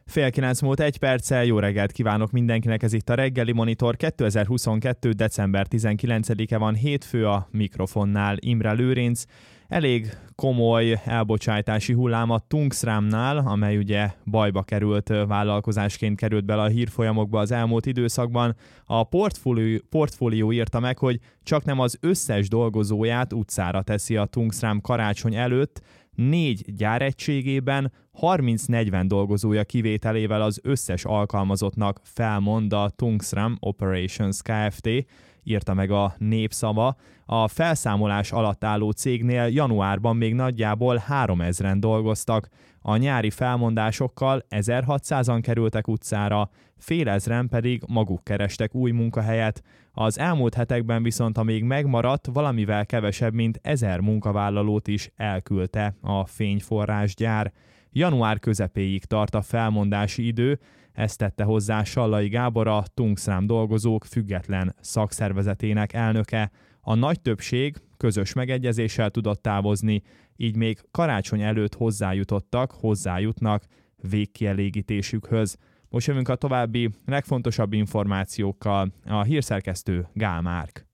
9 múlt 1 perccel, jó reggelt kívánok mindenkinek, ez itt a Reggeli Monitor, 2022. december 19-e van, hétfő, a mikrofonnál Imre Lőrinc. Elég komoly elbocsájtási hullám a Tungsramnál, amely ugye bajba került vállalkozásként került bele a hírfolyamokba az elmúlt időszakban. A portfólió írta meg, hogy csaknem az összes dolgozóját utcára teszi a Tungsram karácsony előtt, 4 gyáregységében 30-40 dolgozója kivételével az összes alkalmazottnak felmond a Tungsram Operations Kft., írta meg a Népszava. A felszámolás alatt álló cégnél januárban még nagyjából 3000-en dolgoztak, a nyári felmondásokkal 1600-an kerültek utcára, fél ezren pedig maguk kerestek új munkahelyet. Az elmúlt hetekben viszont a még megmaradt valamivel kevesebb mint 1000 munkavállalót is elküldte a fényforrásgyár. Január közepéig tart a felmondási idő, ezt tette hozzá Sallai Gábor, a Tungsram dolgozók független szakszervezetének elnöke. A nagy többség közös megegyezéssel tudott távozni, így még karácsony előtt hozzájutnak végkielégítésükhöz. Most jövünk a további legfontosabb információkkal, a hírszerkesztő Gál Márk.